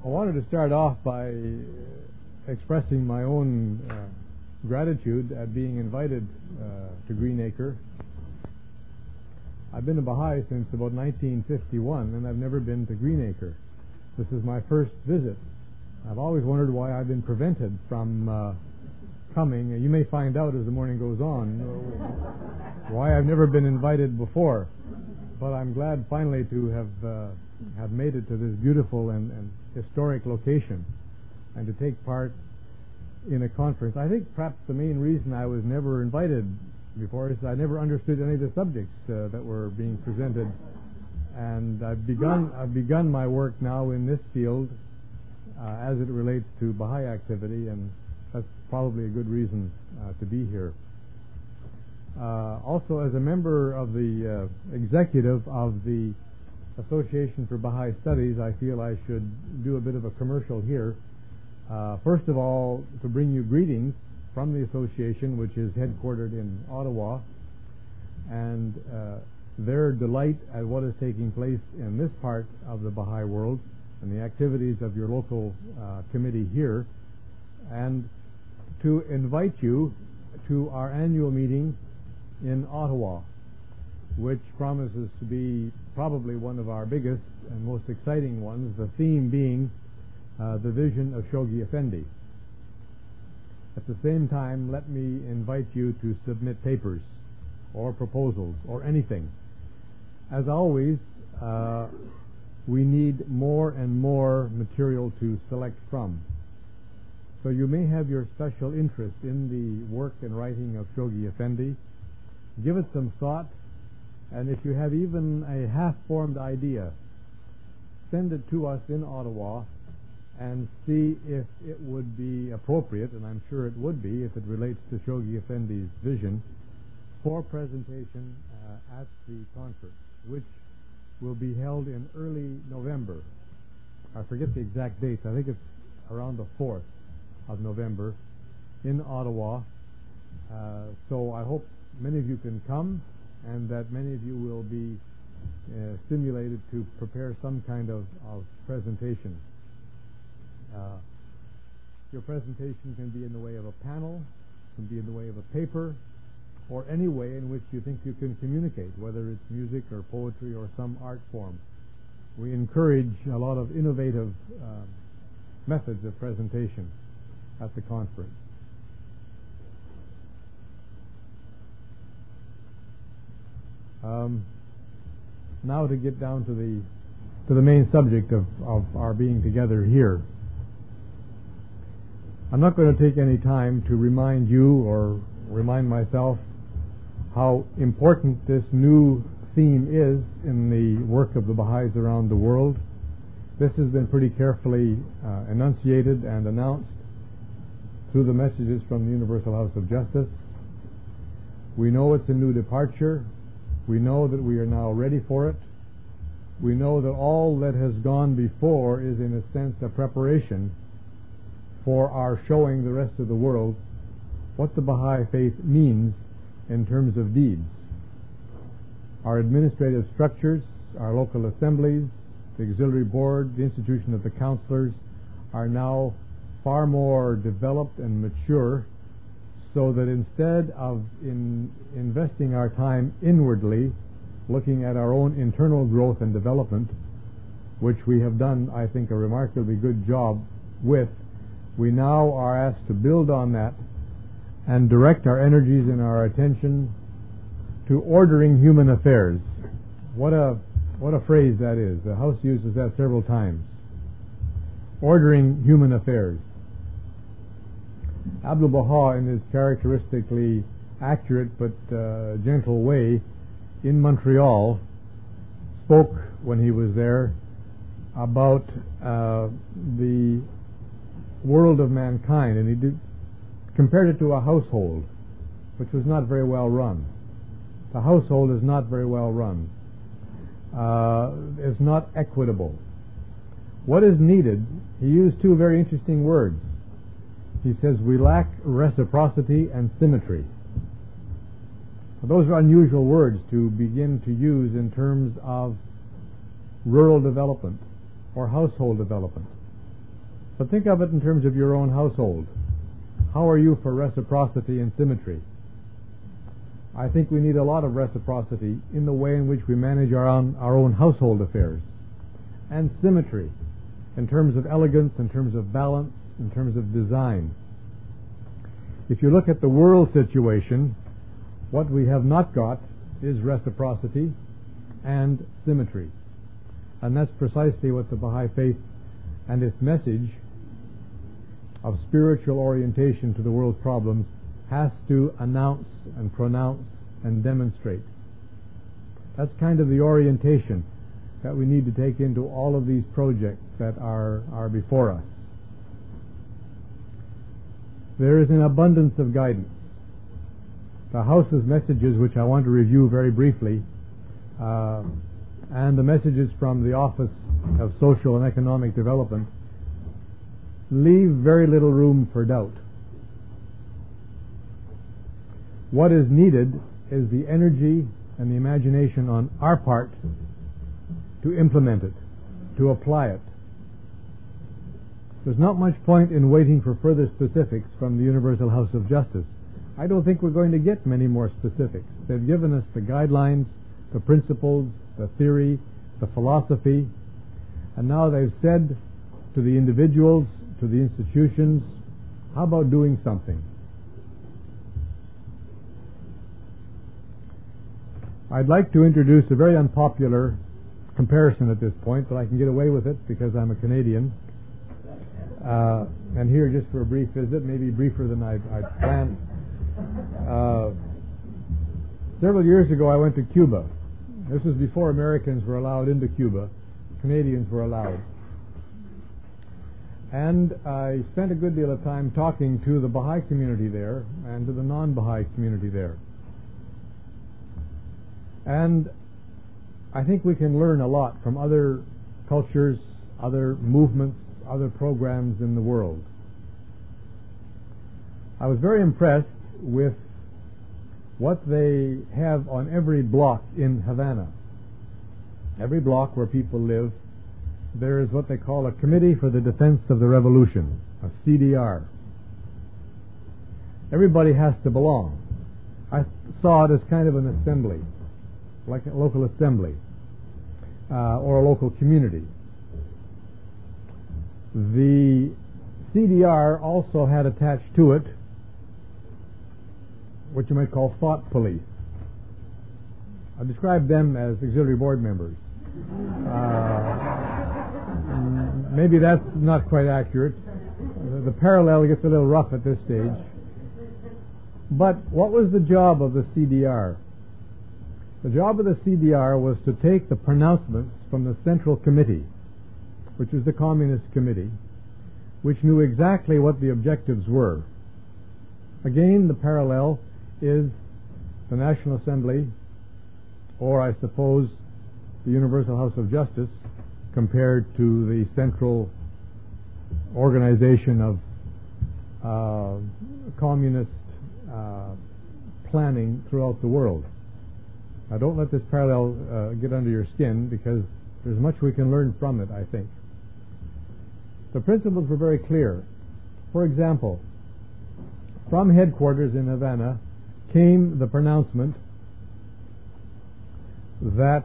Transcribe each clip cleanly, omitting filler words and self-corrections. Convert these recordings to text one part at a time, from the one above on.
wanted to start off by expressing my own gratitude at being invited to Greenacre. I've been a Baha'i since about 1951, and I've never been to Greenacre. This is my first visit. I've always wondered why I've been prevented from coming. You may find out as the morning goes on why I've never been invited before. But I'm glad finally to have made it to this beautiful and historic location and to take part in a conference. I think perhaps the main reason I was never invited before is I never understood any of the subjects that were being presented, and I've begun my work now in this field as it relates to Baha'i activity, and that's probably a good reason to be here. Also, as a member of the executive of the Association for Baha'i Studies, I feel I should do a bit of a commercial here. First of all, to bring you greetings from the association, which is headquartered in Ottawa, and their delight at what is taking place in this part of the Baha'i world and the activities of your local committee here, and to invite you to our annual meeting in Ottawa, which promises to be probably one of our biggest and most exciting ones, the theme being the vision of Shoghi Effendi. At the same time, let me invite you to submit papers or proposals or anything. As always, we need more and more material to select from. So you may have your special interest in the work and writing of Shoghi Effendi. Give it some thought, and if you have even a half-formed idea, send it to us in Ottawa and see if it would be appropriate, and I'm sure it would be if it relates to Shoghi Effendi's vision, for presentation at the conference, which will be held in early November. I forget the exact dates. I think it's around the 4th of November in Ottawa. So I hope many of you can come, and that many of you will be stimulated to prepare some kind of presentation. Your presentation can be in the way of a panel, can be in the way of a paper, or any way in which you think you can communicate, whether it's music or poetry or some art form. We encourage a lot of innovative methods of presentation at the conference. Now to get down to the main subject of our being together here. I'm not going to take any time to remind you or remind myself how important this new theme is in the work of the Baha'is around the world. This has been pretty carefully enunciated and announced through the messages from the Universal House of Justice. We know it's a new departure. We know that we are now ready for it. We know that all that has gone before is in a sense a preparation for our showing the rest of the world what the Baha'i faith means in terms of deeds. Our administrative structures, our local assemblies, the auxiliary board, the institution of the counselors are now far more developed and mature, so that instead of investing our time inwardly, looking at our own internal growth and development, which we have done, I think, a remarkably good job with, we now are asked to build on that and direct our energies and our attention to ordering human affairs. What a phrase that is. The House uses that several times. Ordering human affairs. Abdul Baha, in his characteristically accurate but gentle way, in Montreal, spoke when he was there about the world of mankind, and he compared it to a household which was not very well run. The household is not very well run. It's not equitable. What is needed? He used two very interesting words. He says we lack reciprocity and symmetry. Those are unusual words to begin to use in terms of rural development or household development. But think of it in terms of your own household. How are you for reciprocity and symmetry? I think we need a lot of reciprocity in the way in which we manage our own household affairs, and symmetry in terms of elegance, in terms of balance, in terms of design. If you look at the world situation, what we have not got is reciprocity and symmetry. And that's precisely what the Baha'i Faith and its message of spiritual orientation to the world's problems has to announce and pronounce and demonstrate. That's kind of the orientation that we need to take into all of these projects that are before us. There is an abundance of guidance. The House's messages, which I want to review very briefly, and the messages from the Office of Social and Economic Development, leave very little room for doubt. What is needed is the energy and the imagination on our part to implement it, to apply it. There's not much point in waiting for further specifics from the Universal House of Justice. I don't think we're going to get many more specifics. They've given us the guidelines, the principles, the theory, the philosophy, and now they've said to the individuals, to the institutions, how about doing something? I'd like to introduce a very unpopular comparison at this point, but I can get away with it because I'm a Canadian. And here, just for a brief visit, maybe briefer than I'd planned. Several years ago, I went to Cuba. This was before Americans were allowed into Cuba. Canadians were allowed. And I spent a good deal of time talking to the Baha'i community there and to the non-Baha'i community there. And I think we can learn a lot from other cultures, other movements, other programs in the world. I was very impressed with what they have on every block in Havana. Every block where people live, there is what they call a Committee for the Defense of the Revolution, a CDR. Everybody has to belong. I saw it as kind of an assembly, like a local assembly, or a local community. The CDR also had attached to it what you might call thought police. I describe them as auxiliary board members. Maybe that's not quite accurate. The parallel gets a little rough at this stage. But what was the job of the CDR? The job of the CDR was to take the pronouncements from the Central Committee, which is the Communist Committee, which knew exactly what the objectives were. Again, the parallel is the National Assembly, or I suppose the Universal House of Justice, compared to the central organization of communist planning throughout the world. Now, don't let this parallel get under your skin, because there's much we can learn from it, I think. The principles were very clear. For example, from headquarters in Havana came the pronouncement that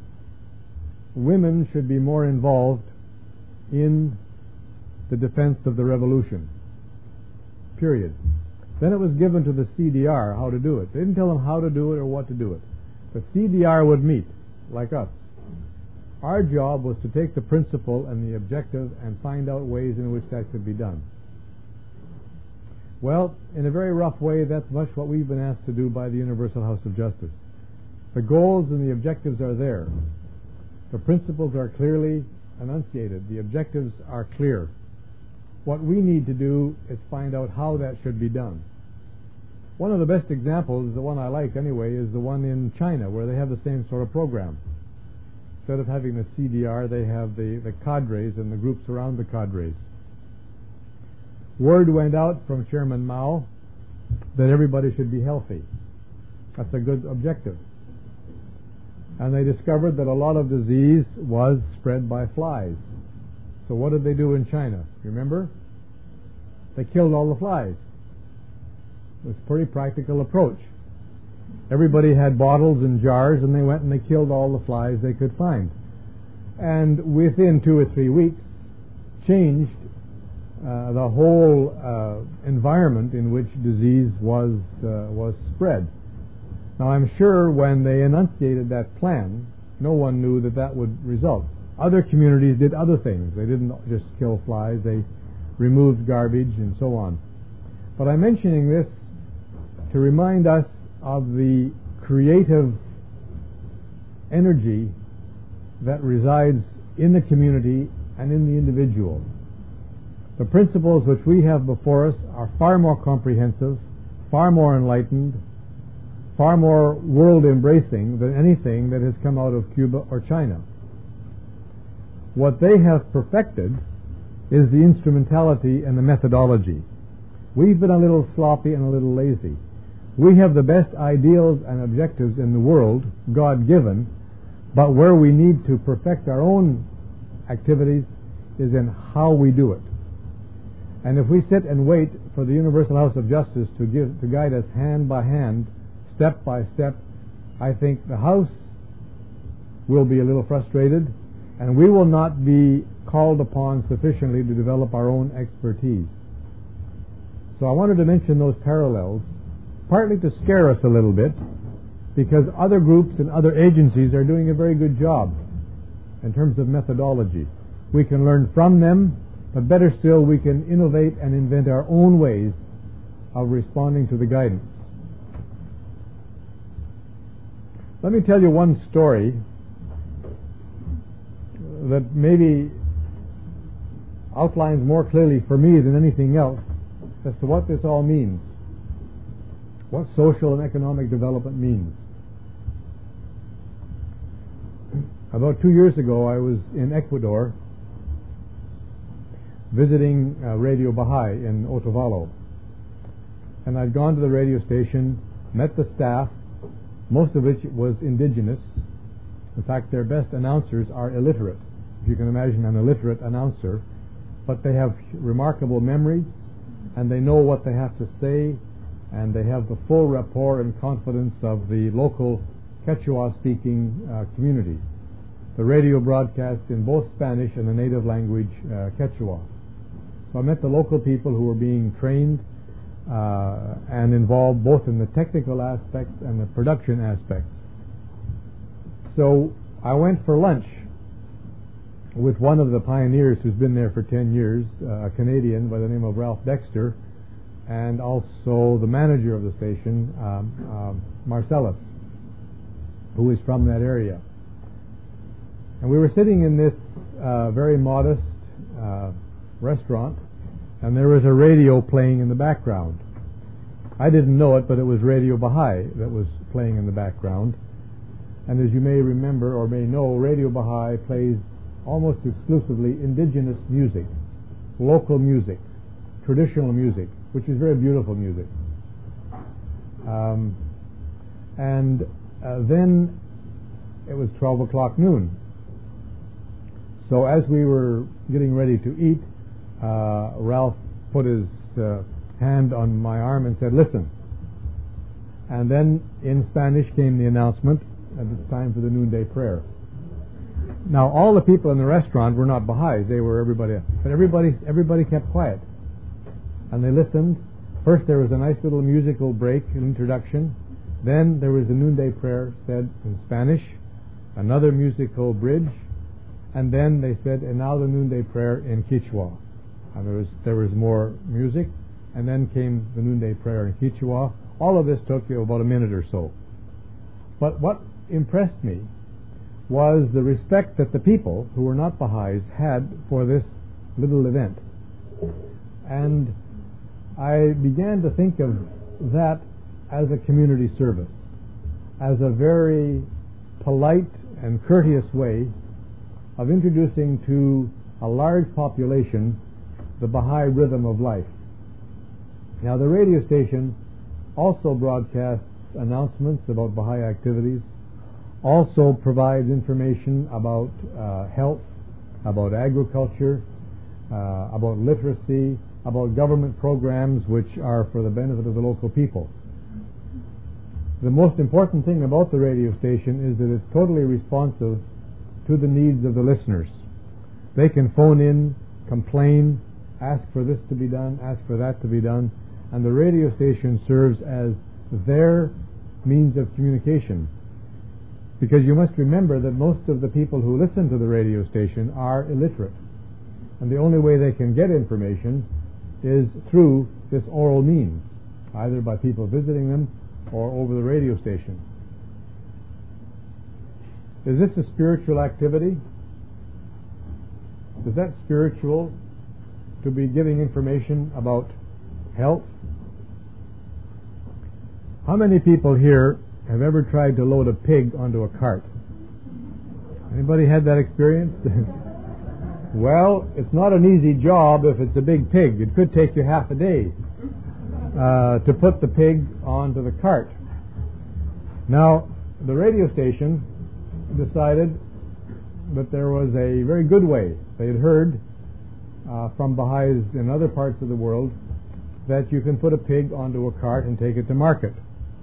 women should be more involved in the defense of the revolution. Period. Then it was given to the CDR how to do it. They didn't tell them how to do it or what to do it. The CDR would meet, like us. Our job was to take the principle and the objective and find out ways in which that could be done. Well, in a very rough way, that's much what we've been asked to do by the Universal House of Justice. The goals and the objectives are there. The principles are clearly enunciated. The objectives are clear. What we need to do is find out how that should be done. One of the best examples, the one I like anyway, is the one in China, where they have the same sort of program. Instead of having the CDR, they have the cadres and the groups around the cadres. Word went out from Chairman Mao that everybody should be healthy. That's a good objective. And they discovered that a lot of disease was spread by flies. So what did they do in China? Remember? They killed all the flies. It was a pretty practical approach. Everybody had bottles and jars, and they went and they killed all the flies they could find. And within 2 or 3 weeks, changed the whole environment in which disease was spread. Now, I'm sure when they enunciated that plan, no one knew that that would result. Other communities did other things. They didn't just kill flies. They removed garbage and so on. But I'm mentioning this to remind us of the creative energy that resides in the community and in the individual. The principles which we have before us are far more comprehensive, far more enlightened, far more world-embracing than anything that has come out of Cuba or China. What they have perfected is the instrumentality and the methodology. We've been a little sloppy and a little lazy. We have the best ideals and objectives in the world, God-given, but where we need to perfect our own activities is in how we do it. And if we sit and wait for the Universal House of Justice to guide us hand by hand, step by step, I think the House will be a little frustrated, and we will not be called upon sufficiently to develop our own expertise. So I wanted to mention those parallels, partly to scare us a little bit, because other groups and other agencies are doing a very good job in terms of methodology. We can learn from them, but better still, we can innovate and invent our own ways of responding to the guidance. Let me tell you one story that maybe outlines more clearly for me than anything else as to what this all means, what social and economic development means. About 2 years ago, I was in Ecuador visiting Radio Baha'i in Otavalo. And I'd gone to the radio station, met the staff, most of which was indigenous. In fact, their best announcers are illiterate. If you can imagine an illiterate announcer, but they have remarkable memories, and they know what they have to say, and they have the full rapport and confidence of the local Quechua-speaking community. The radio broadcast in both Spanish and the native language Quechua. So I met the local people who were being trained and involved both in the technical aspects and the production aspects. So I went for lunch with one of the pioneers who's been there for 10 years, a Canadian by the name of Ralph Dexter, and also the manager of the station, Marcellus, who is from that area. And we were sitting in this very modest restaurant, and there was a radio playing in the background. I didn't know it, but it was Radio Baha'i that was playing in the background. And as you may remember or may know, Radio Baha'i plays almost exclusively indigenous music, local music, traditional music, which is very beautiful music. Then it was 12 o'clock noon. So as we were getting ready to eat, Ralph put his hand on my arm and said, "Listen." And then in Spanish came the announcement that it's time for the noonday prayer. Now, all the people in the restaurant were not Baha'is. They were everybody else. But everybody kept quiet. And they listened. First there was a nice little musical break, an introduction. Then there was the noonday prayer said in Spanish, another musical bridge, and then they said, and now the noonday prayer in Quechua. And there was more music, and then came the noonday prayer in Quechua. All of this took about a minute or so. But what impressed me was the respect that the people who were not Baha'is had for this little event. And I began to think of that as a community service, as a very polite and courteous way of introducing to a large population the Baha'i rhythm of life. Now, the radio station also broadcasts announcements about Baha'i activities, also provides information about health, about agriculture, about literacy, about government programs which are for the benefit of the local people. The most important thing about the radio station is that it's totally responsive to the needs of the listeners. They can phone in, complain, ask for this to be done, ask for that to be done, and the radio station serves as their means of communication. Because you must remember that most of the people who listen to the radio station are illiterate, and the only way they can get information is through this oral means, either by people visiting them or over the radio station. Is this a spiritual activity? Is that spiritual to be giving information about health? How many people here have ever tried to load a pig onto a cart? Anybody had that experience? Well, it's not an easy job if it's a big pig. It could take you half a day to put the pig onto the cart. Now, the radio station decided that there was a very good way. They had heard from Baha'is in other parts of the world that you can put a pig onto a cart and take it to market.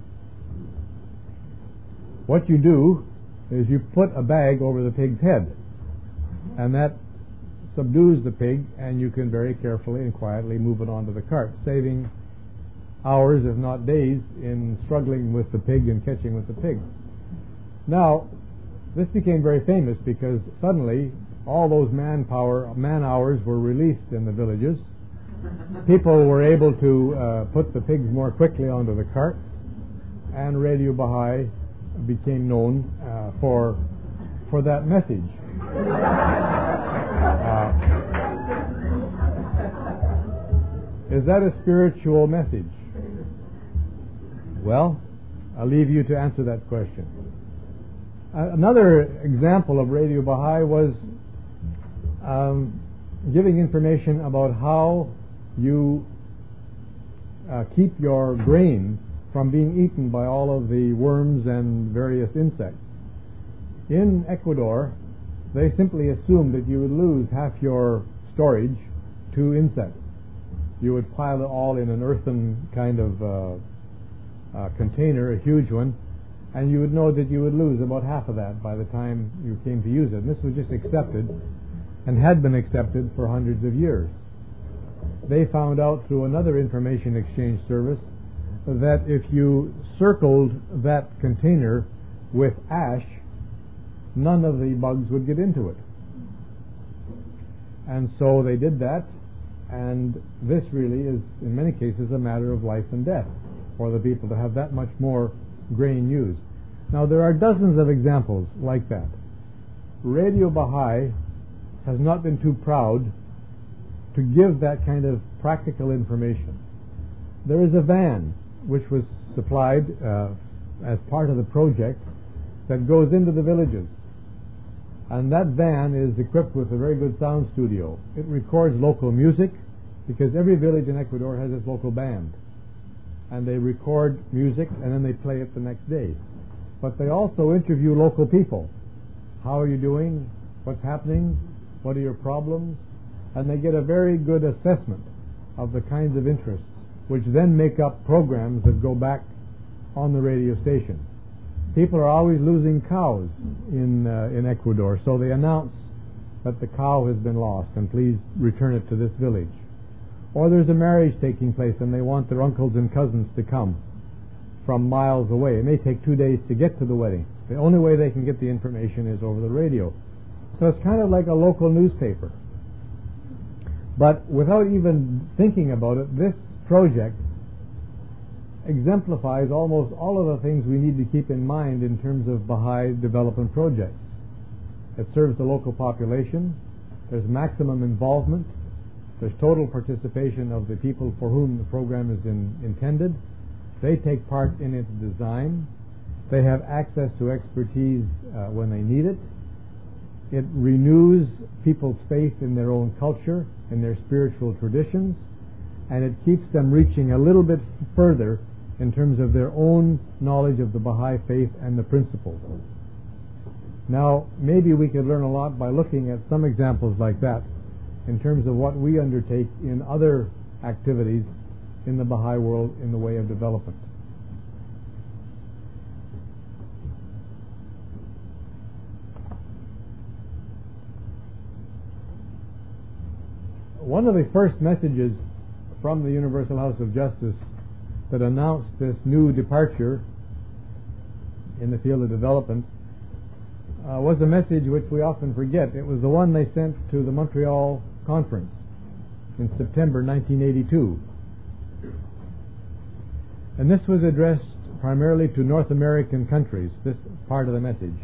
What you do is you put a bag over the pig's head, and that subdues the pig, and you can very carefully and quietly move it onto the cart, saving hours, if not days, in struggling with the pig and catching with the pig. Now, this became very famous because suddenly all those man hours were released in the villages. People were able to put the pigs more quickly onto the cart, and Radio Baha'i became known for that message. Is that a spiritual message? Well, I'll leave you to answer that question. Another example of Radio Baha'i was giving information about how you keep your grain from being eaten by all of the worms and various insects. In Ecuador, they simply assumed that you would lose half your storage to insects. You would pile it all in an earthen kind of container, a huge one, and you would know that you would lose about half of that by the time you came to use it. And this was just accepted and had been accepted for hundreds of years. They found out through another information exchange service that if you circled that container with ash, none of the bugs would get into it. And so they did that, and this really is, in many cases, a matter of life and death for the people to have that much more grain used. Now, there are dozens of examples like that. Radio Baha'i has not been too proud to give that kind of practical information. There is a van which was supplied as part of the project that goes into the villages. And that van is equipped with a very good sound studio. It records local music because every village in Ecuador has its local band. And they record music and then they play it the next day. But they also interview local people. How are you doing? What's happening? What are your problems? And they get a very good assessment of the kinds of interests, which then make up programs that go back on the radio station. People are always losing cows in Ecuador, so they announce that the cow has been lost and please return it to this village. Or there's a marriage taking place and they want their uncles and cousins to come from miles away. It may take 2 days to get to the wedding. The only way they can get the information is over the radio. So it's kind of like a local newspaper. But without even thinking about it, this project exemplifies almost all of the things we need to keep in mind in terms of Baha'i development projects. It serves the local population. There's maximum involvement. There's total participation of the people for whom the program is intended. They take part in its design. They have access to expertise when they need it. It renews people's faith in their own culture, in their spiritual traditions, and it keeps them reaching a little bit further in terms of their own knowledge of the Baha'i faith and the principles. Now, maybe we could learn a lot by looking at some examples like that. in terms of what we undertake in other activities in the Baha'i world in the way of development. One of the first messages from the Universal House of Justice that announced this new departure in the field of development was a message which we often forget. It was the one they sent to the Montreal Conference in September 1982. And this was addressed primarily to North American countries, this part of the message.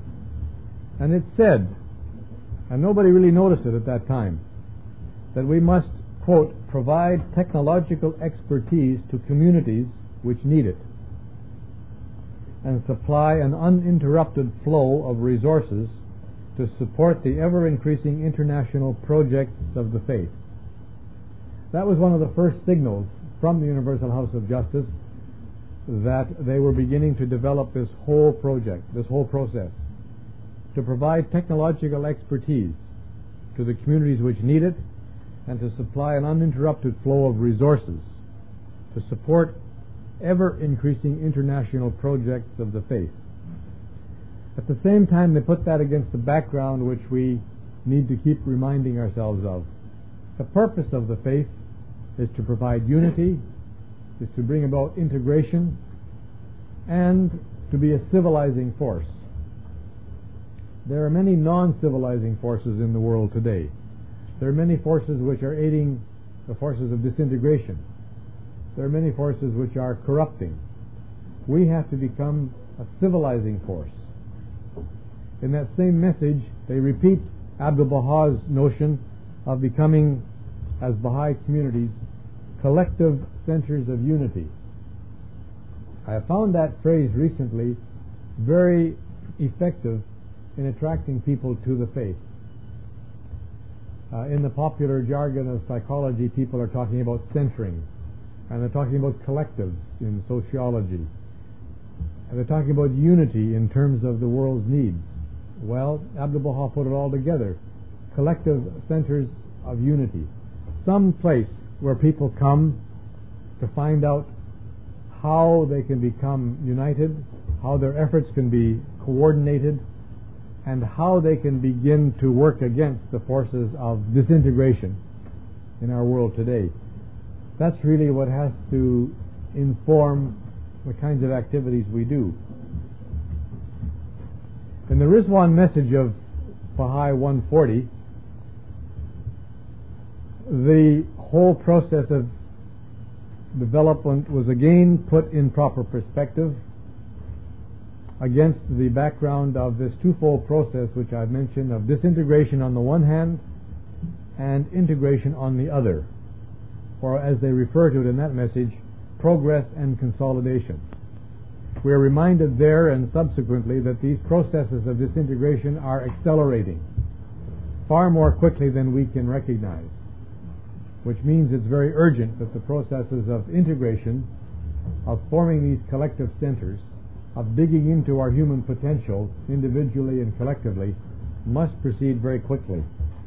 And it said, and nobody really noticed it at that time, that we must, quote, provide technological expertise to communities which need it, and supply an uninterrupted flow of resources to support the ever-increasing international projects of the faith. That was one of the first signals from the Universal House of Justice that they were beginning to develop this whole project, this whole process, to provide technological expertise to the communities which need it, and to supply an uninterrupted flow of resources to support ever-increasing international projects of the faith. At the same time, they put that against the background which we need to keep reminding ourselves of. The purpose of the faith is to provide unity, is to bring about integration, and to be a civilizing force. There are many non-civilizing forces in the world today. There are many forces which are aiding the forces of disintegration. There are many forces which are corrupting. We have to become a civilizing force. In that same message, they repeat Abdu'l-Baha's notion of becoming, as Baha'i communities, collective centers of unity. I have found that phrase recently very effective in attracting people to the faith. In the popular jargon of psychology, people are talking about centering, and they're talking about collectives in sociology, and they're talking about unity in terms of the world's needs. Well, Abdu'l-Baha put it all together. Collective centers of unity. Some place where people come to find out how they can become united, how their efforts can be coordinated, and how they can begin to work against the forces of disintegration in our world today. That's really what has to inform the kinds of activities we do. In the Rizwan message of Baha'i 140, the whole process of development was again put in proper perspective against the background of this twofold process which I've mentioned of disintegration on the one hand and integration on the other, or as they refer to it in that message, progress and consolidation. We are reminded there and subsequently that these processes of disintegration are accelerating far more quickly than we can recognize, which means it's very urgent that the processes of integration, of forming these collective centers, of digging into our human potential individually and collectively, must proceed very quickly.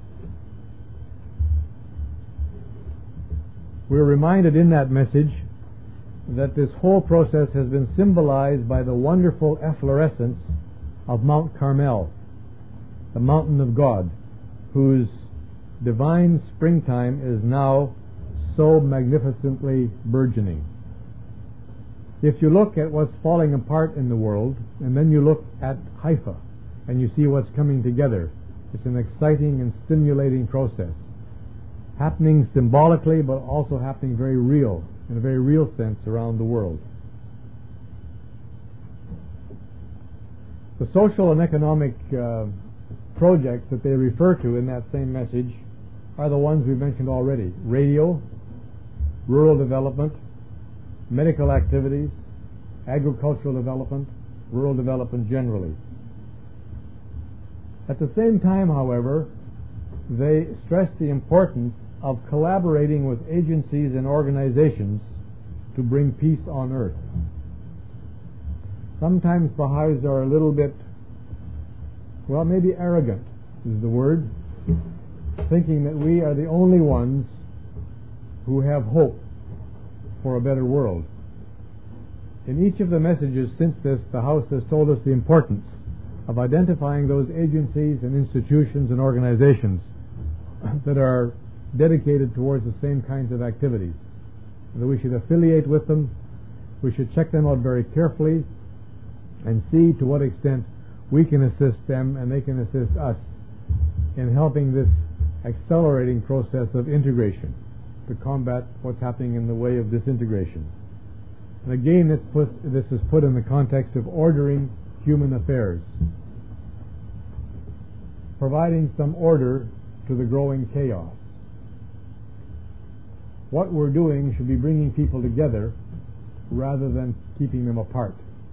We're reminded in that message that this whole process has been symbolized by the wonderful efflorescence of Mount Carmel, the mountain of God, whose divine springtime is now so magnificently burgeoning. If you look at what's falling apart in the world, and then you look at Haifa, and you see what's coming together, it's an exciting and stimulating process, happening symbolically, but also happening very real, in a very real sense around the world. The social and economic projects that they refer to in that same message are the ones we mentioned already: radio, rural development, medical activities, agricultural development, rural development generally. At the same time, however, they stress the importance of collaborating with agencies and organizations to bring peace on earth. Sometimes Baha'is are a little bit, well, maybe arrogant is the word, thinking that we are the only ones who have hope for a better world. In each of the messages since this, the House has told us the importance of identifying those agencies and institutions and organizations that are dedicated towards the same kinds of activities, and that we should affiliate with them. We should check them out very carefully and see to what extent we can assist them and they can assist us in helping this accelerating process of integration to combat what's happening in the way of disintegration. And again, this is put in the context of ordering human affairs, providing some order to the growing chaos. What we're doing should be bringing people together rather than keeping them apart.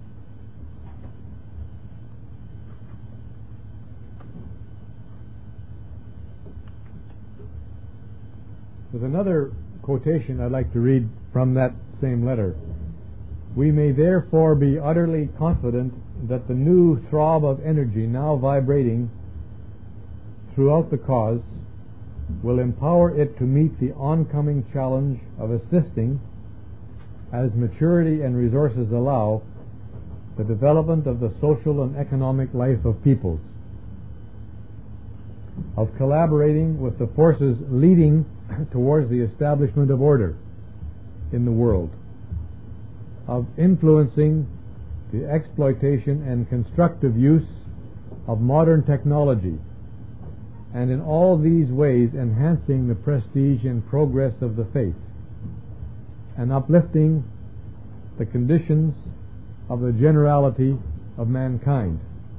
There's another quotation I'd like to read from that same letter. We may therefore be utterly confident that the new throb of energy now vibrating throughout the cause will empower it to meet the oncoming challenge of assisting, as maturity and resources allow, the development of the social and economic life of peoples, of collaborating with the forces leading towards the establishment of order in the world, of influencing the exploitation and constructive use of modern technology, and in all these ways enhancing the prestige and progress of the faith, and uplifting the conditions of the generality of mankind.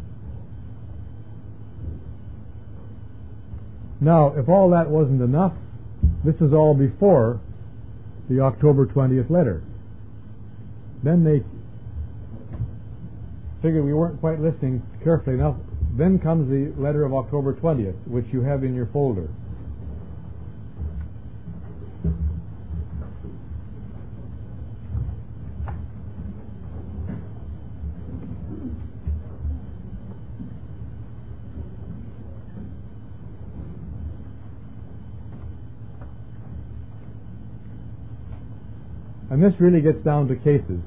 Now, if all that wasn't enough, this is all before the October 20th letter. Then they figured we weren't quite listening carefully enough. Then comes the letter of October 20th, which you have in your folder. And this really gets down to cases.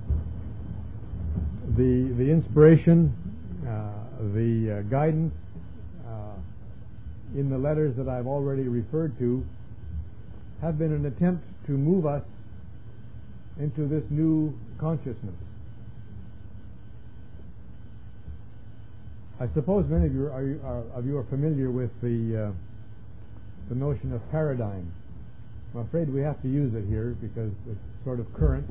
The inspiration, the guidance in the letters that I've already referred to have been an attempt to move us into this new consciousness. I suppose many of you are familiar with the notion of paradigm. I'm afraid we have to use it here because it's sort of current.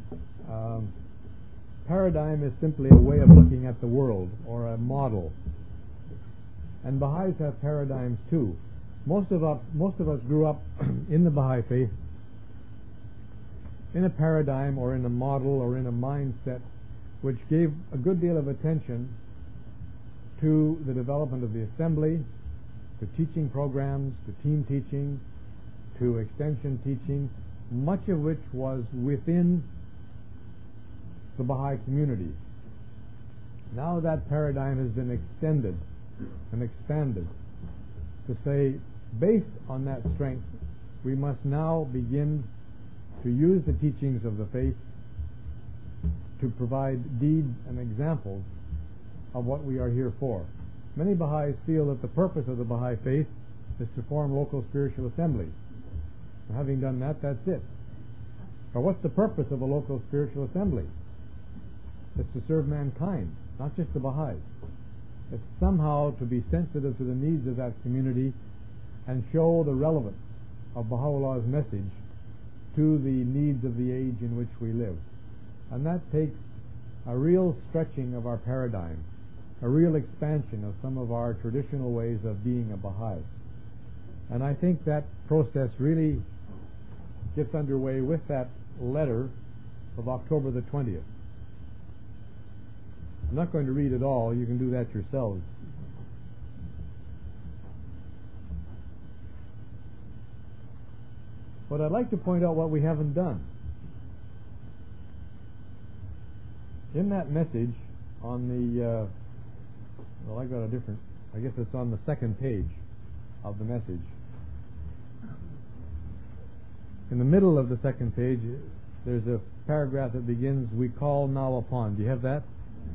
Paradigm is simply a way of looking at the world, or a model. And Baha'is have paradigms too. Most of us grew up in the Baha'i faith in a paradigm or in a model or in a mindset which gave a good deal of attention to the development of the assembly, to teaching programs, to team teaching, to extension teaching, much of which was within the Baha'i community. Now that paradigm has been extended and expanded to say, based on that strength, we must now begin to use the teachings of the faith to provide deeds and examples of what we are here for. Many Baha'is feel that the purpose of the Baha'i faith is to form local spiritual assemblies. And having done that, that's it. But what's the purpose of a local spiritual assembly? It's to serve mankind, not just the Baha'is. It's somehow to be sensitive to the needs of that community and show the relevance of Baha'u'llah's message to the needs of the age in which we live. And that takes a real stretching of our paradigm, a real expansion of some of our traditional ways of being a Baha'i. And I think that process really gets underway with that letter of October the 20th. I'm not going to read it all. You can do that yourselves. But I'd like to point out what we haven't done. In that message on the, I got a different, I guess it's on the second page. of the message. In the middle of the second page, there's a paragraph that begins, "We call now upon." Do you have that?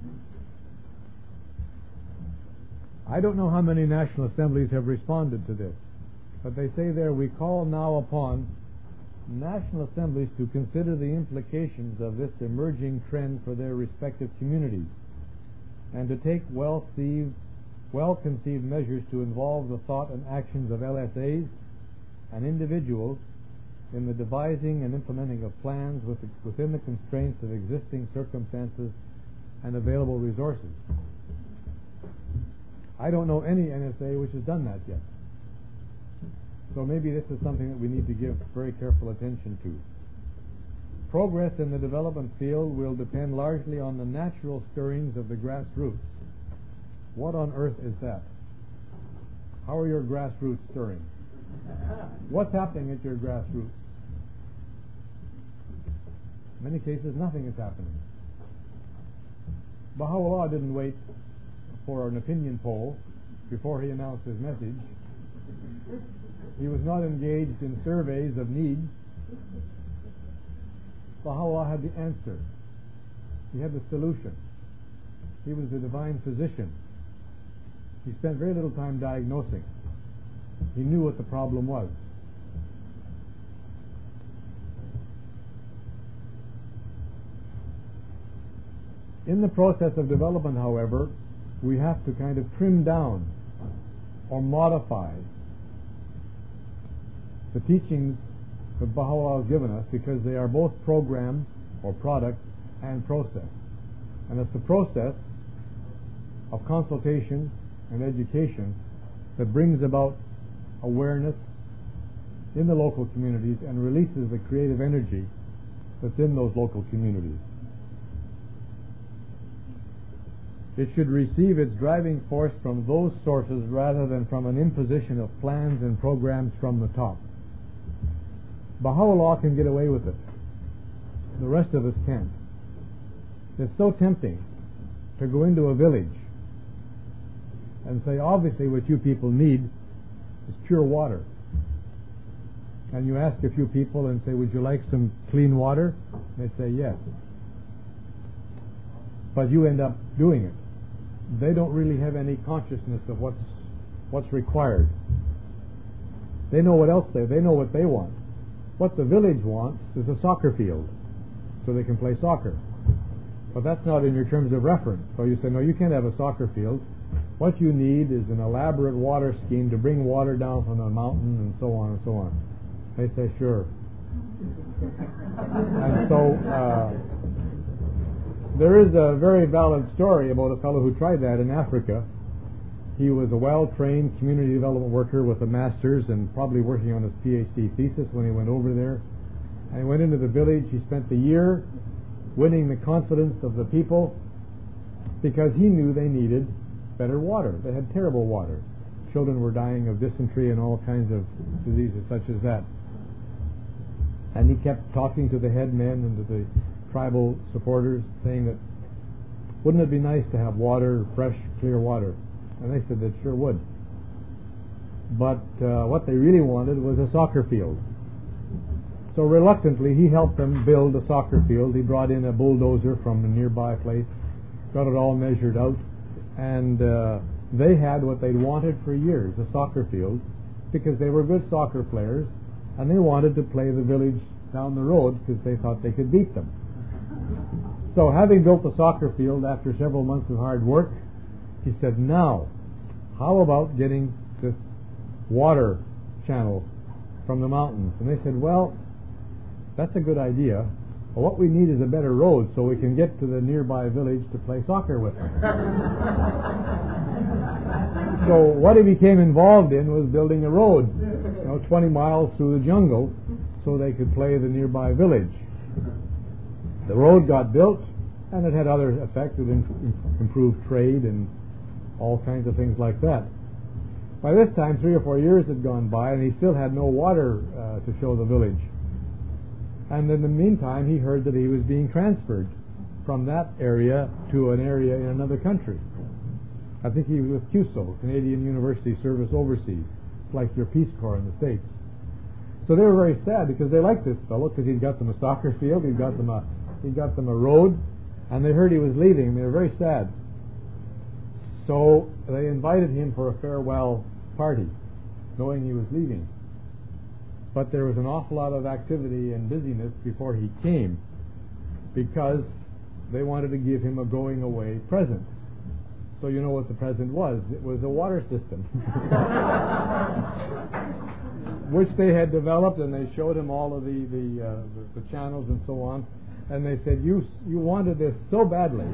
I don't know how many national assemblies have responded to this, but they say there, "We call now upon national assemblies to consider the implications of this emerging trend for their respective communities and to take well-conceived measures to involve the thought and actions of LSAs and individuals in the devising and implementing of plans within the constraints of existing circumstances and available resources." I don't know any NSA which has done that yet. So maybe this is something that we need to give very careful attention to. Progress in the development field will depend largely on the natural stirrings of the grassroots. What on earth is that? How are your grassroots stirring? What's happening at your grassroots? In many cases, nothing is happening. Baha'u'llah didn't wait for an opinion poll before he announced his message. He was not engaged in surveys of needs. Baha'u'llah had the answer. He had the solution. He was the divine physician. He spent very little time diagnosing. He knew what the problem was. In the process of development, however, we have to kind of trim down or modify the teachings that Baha'u'llah has given us, because they are both program or product and process. And it's the process of consultation and education that brings about awareness in the local communities and releases the creative energy that's in those local communities. It should receive its driving force from those sources rather than from an imposition of plans and programs from the top. Baha'u'llah can get away with it. The rest of us can't. It's so tempting to go into a village and say, obviously what you people need is pure water. And you ask a few people and say, would you like some clean water? They say yes. But you end up doing it. They don't really have any consciousness of what's required. They know what else they know what they want. What the village wants is a soccer field so they can play soccer. But that's not in your terms of reference. So you say, no, you can't have a soccer field. What you need is an elaborate water scheme to bring water down from the mountain and so on and so on. They say, sure. And so there is a very valid story about a fellow who tried that in Africa. He was a well-trained community development worker with a master's and probably working on his PhD thesis when he went over there. And he went into the village. He spent the year winning the confidence of the people because he knew they needed better water. They had terrible water. Children were dying of dysentery and all kinds of diseases such as that. And he kept talking to the headmen and to the tribal supporters, saying that, wouldn't it be nice to have water, fresh, clear water? And they said they sure would. But what they really wanted was a soccer field. So reluctantly, he helped them build a soccer field. He brought in a bulldozer from a nearby place, got it all measured out, and they had what they'd wanted for years, a soccer field, because they were good soccer players, and they wanted to play the village down the road because they thought they could beat them. So having built the soccer field after several months of hard work, he said, now, how about getting this water channel from the mountains? And they said, well, that's a good idea. But what we need is a better road so we can get to the nearby village to play soccer with them. So what he became involved in was building a road, 20 miles through the jungle so they could play the nearby village. The road got built, and it had other effects. It improved trade and all kinds of things like that. By this time, 3 or 4 years had gone by, and he still had no water to show the village. And in the meantime, he heard that he was being transferred from that area to an area in another country. I think he was with CUSO, Canadian University Service Overseas, like your Peace Corps in the States. So they were very sad because they liked this fellow because he'd got them a soccer field, he'd got them a road, and they heard he was leaving, and they were very sad. So they invited him for a farewell party, knowing he was leaving. But there was an awful lot of activity and busyness before he came because they wanted to give him a going away present. So you know what the present was. It was a water system, which they had developed, and they showed him all of the channels and so on. And they said, you wanted this so badly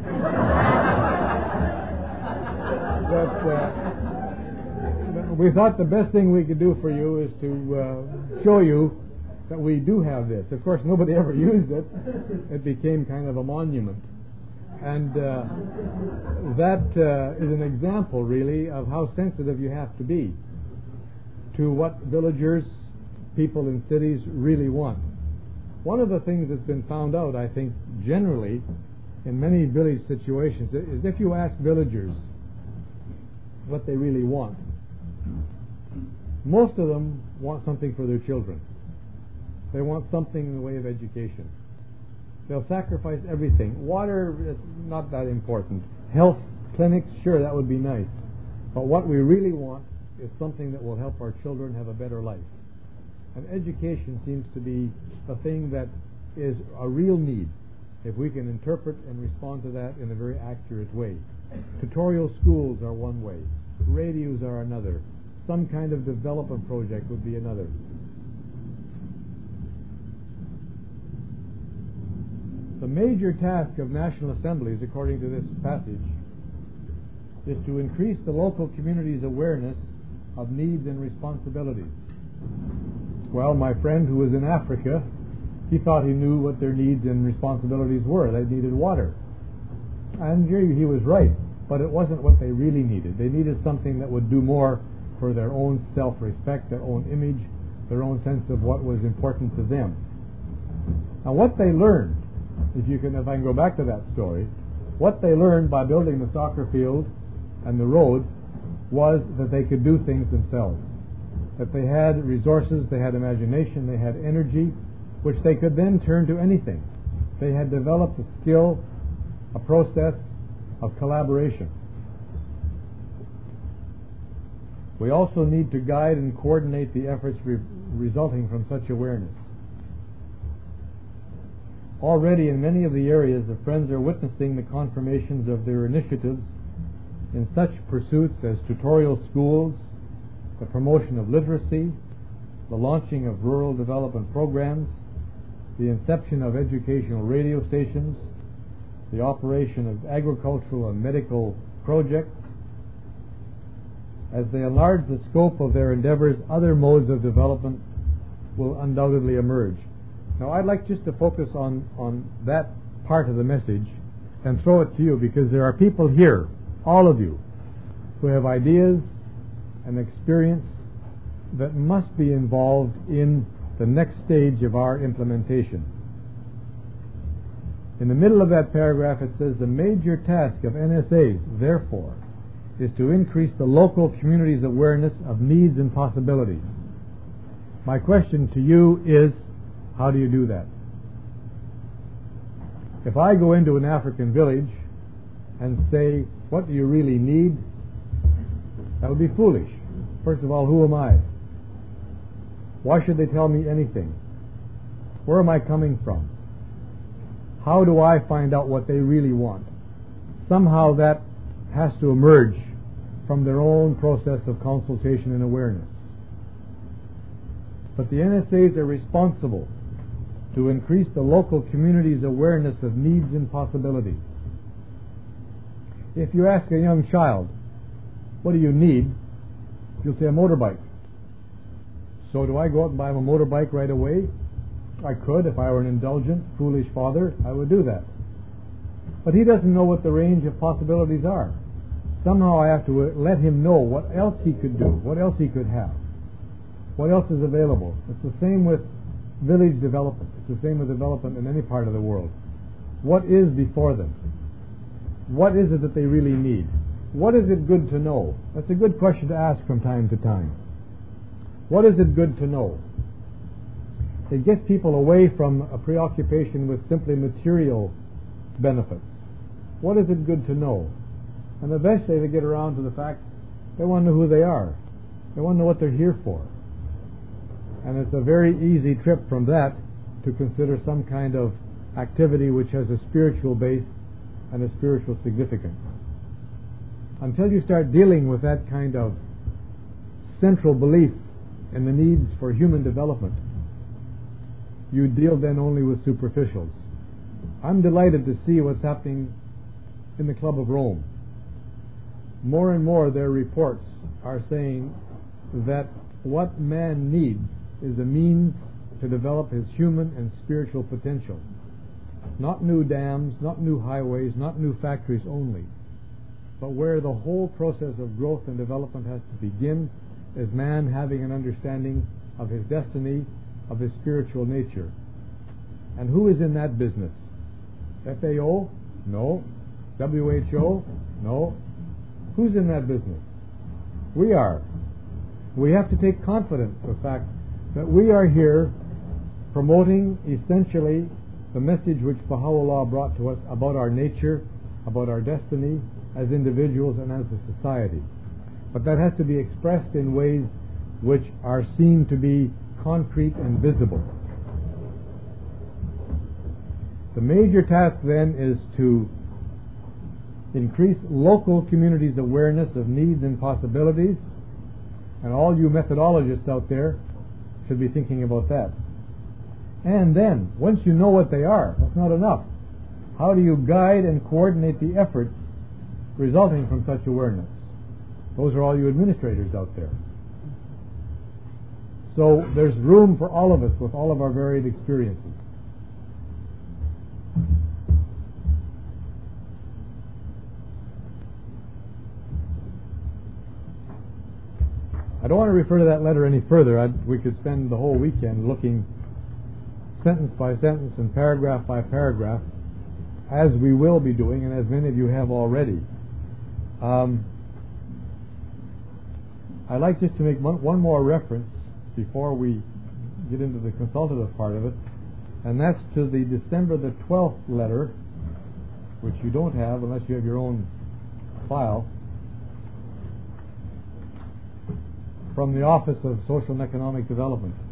that we thought the best thing we could do for you is to show you that we do have this. Of course, nobody ever used it. It became kind of a monument. And that is an example, really, of how sensitive you have to be to what villagers, people in cities, really want. One of the things that's been found out, I think, generally, in many village situations, is if you ask villagers what they really want, most of them want something for their children. They want something in the way of education. They'll sacrifice everything. Water is not that important. Health clinics, sure, that would be nice. But what we really want is something that will help our children have a better life. And education seems to be a thing that is a real need if we can interpret and respond to that in a very accurate way. Tutorial schools are one way. Radios are another. Some kind of development project would be another. The major task of national assemblies, according to this passage, is to increase the local community's awareness of needs and responsibilities. Well, my friend who was in Africa, he thought he knew what their needs and responsibilities were. They needed water. And he was right, but it wasn't what they really needed. They needed something that would do more for their own self-respect, their own image, their own sense of what was important to them. Now, what they learned, if I can go back to that story, what they learned by building the soccer field and the road was that they could do things themselves. That they had resources, they had imagination, they had energy, which they could then turn to anything. They had developed a skill, a process of collaboration. We also need to guide and coordinate the efforts resulting from such awareness. Already in many of the areas, the Friends are witnessing the confirmations of their initiatives in such pursuits as tutorial schools, the promotion of literacy, the launching of rural development programs, the inception of educational radio stations, the operation of agricultural and medical projects. As they enlarge the scope of their endeavors, other modes of development will undoubtedly emerge. Now, I'd like just to focus on that part of the message and throw it to you, because there are people here, all of you, who have ideas and experience that must be involved in the next stage of our implementation. In the middle of that paragraph it says, the major task of NSAs, therefore, is to increase the local community's awareness of needs and possibilities. My question to you is, how do you do that? If I go into an African village and say, what do you really need? That would be foolish. First of all, who am I? Why should they tell me anything? Where am I coming from? How do I find out what they really want? Somehow that has to emerge from their own process of consultation and awareness. But the NSAs are responsible to increase the local community's awareness of needs and possibilities. If you ask a young child, what do you need? You'll say a motorbike. So do I go out and buy him a motorbike right away? I could. If I were an indulgent, foolish father, I would do that. But he doesn't know what the range of possibilities are. Somehow I have to let him know what else he could do, what else he could have, what else is available. It's the same with village development. It's the same with development in any part of the world. What is before them? What is it that they really need? What is it good to know? That's a good question to ask from time to time. What is it good to know? It gets people away from a preoccupation with simply material benefits. What is it good to know? And eventually they get around to the fact they want to know who they are. They want to know what they're here for. And it's a very easy trip from that to consider some kind of activity which has a spiritual base and a spiritual significance. Until you start dealing with that kind of central belief in the needs for human development, you deal then only with superficials. I'm delighted to see what's happening in the Club of Rome. More and more their reports are saying that what man needs is a means to develop his human and spiritual potential. Not new dams, not new highways, not new factories only, but where the whole process of growth and development has to begin is man having an understanding of his destiny, of his spiritual nature. And who is in that business? FAO? No. WHO? No. Who's in that business? We are. We have to take confidence in the fact that we are here promoting essentially the message which Baha'u'llah brought to us about our nature, about our destiny as individuals and as a society. But that has to be expressed in ways which are seen to be concrete and visible. The major task then is to increase local communities' awareness of needs and possibilities, and all you methodologists out there should be thinking about that. And then, once you know what they are, that's not enough. How do you guide and coordinate the efforts resulting from such awareness? Those are all you administrators out there. So there's room for all of us with all of our varied experiences. I don't want to refer to that letter any further. We could spend the whole weekend looking sentence by sentence and paragraph by paragraph, as we will be doing and as many of you have already. I'd like just to make one more reference before we get into the consultative part of it, and that's to the December the 12th letter, which you don't have unless you have your own file, from the Office of Social and Economic Development.